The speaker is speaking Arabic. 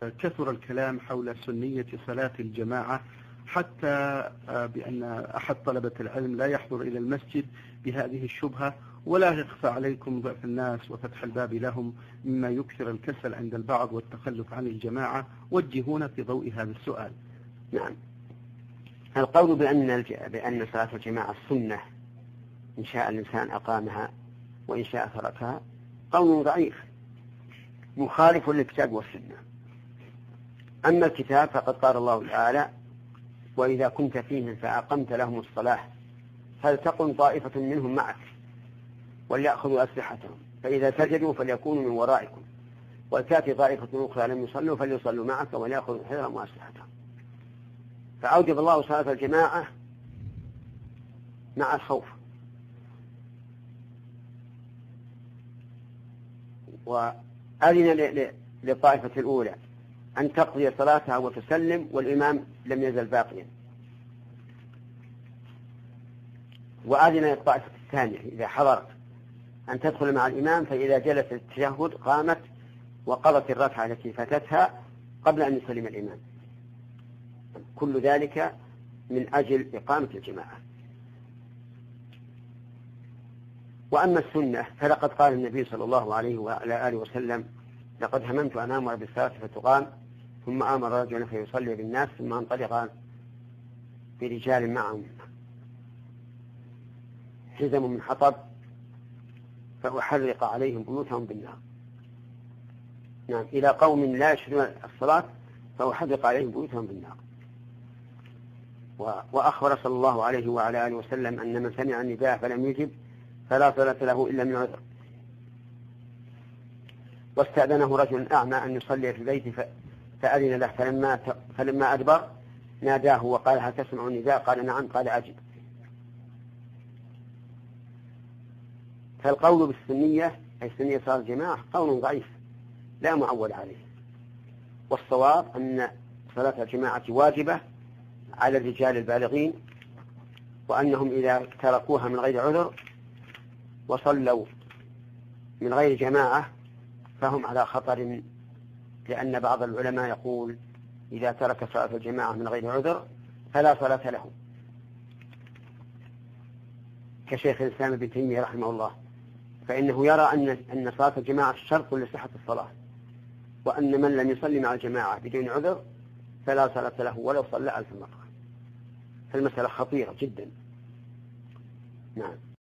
كثر الكلام حول سنية صلاة الجماعة، حتى بأن أحد طلبة العلم لا يحضر إلى المسجد بهذه الشبهة، ولا يخفى عليكم ضعف الناس وفتح الباب لهم مما يكثر الكسل عند البعض والتخلف عن الجماعة. وجهونا في ضوء هذا السؤال. نعم، القول بأن صلاة الجماعة سنة إن شاء الإنسان أقامها وإن شاء تركها قول ضعيف مخالف للكتاب والسنة. أما الكتاب فقد قال الله تعالى: وإذا كنت فيهم فأقمت لهم الصلاة فلتقم طائفة منهم معك وليأخذوا أسلحتهم فإذا سجدوا فليكونوا من ورائكم وتأتي طائفة أخرى لم يصلوا فليصلوا معك وليأخذوا حذرهم وأسلحتهم. فأوجب الله صلاة الجماعة مع الخوف، وأذن للطائفة الأولى أن تقضي صلاتها وتسلم والإمام لم يزل باقيا، وأذن للطائفة الثانية إذا حضرت أن تدخل مع الإمام، فإذا جلس التشهد قامت وقضت الركعة التي فاتتها قبل أن يسلم الإمام. كل ذلك من أجل إقامة الجماعة. وأما السنة فلقد قال النبي صلى الله عليه وعلى آله وسلم: لقد هممت أن آمر بالصلاة فتقام ثم آمر رجلا فيصلي بالناس ثم انطلق برجال معهم حزم من حطب فأحرق عليهم بيوتهم بالنار. نعم، إلى قوم لا يشهدون الصلاة فأحرق عليهم بيوتهم بالنار. وأخبر صلى الله عليه وعلى آله وسلم أن من سمع النداء فلم يجب فلا صلاة له إلا من عذر. واستأذنه رجل أعمى أن يصلي في البيت فأذن له، فلما أدبر ناداه وقال: هل تسمع النداء؟ قال: نعم. قال: أجب. فالقول بالسنية أي سنية صلاة الجماعة قول ضعيف لا معول عليه، والصواب أن صلاة الجماعة واجبة على الرجال البالغين، وأنهم إذا تركوها من غير عذر وصلوا من غير جماعة فهم على خطر، لأن بعض العلماء يقول: إذا ترك صلاة الجماعة من غير عذر فلا صلاة له، كشيخ الإسلام ابن تيمية رحمه الله، فإنه يرى أن صلاة الجماعة شرط لصحة الصلاة، وأن من لم يصلي مع الجماعة بدون عذر فلا صلاة له ولو صلى 1000 مرة. فالمسألة خطيرة جدا. نعم.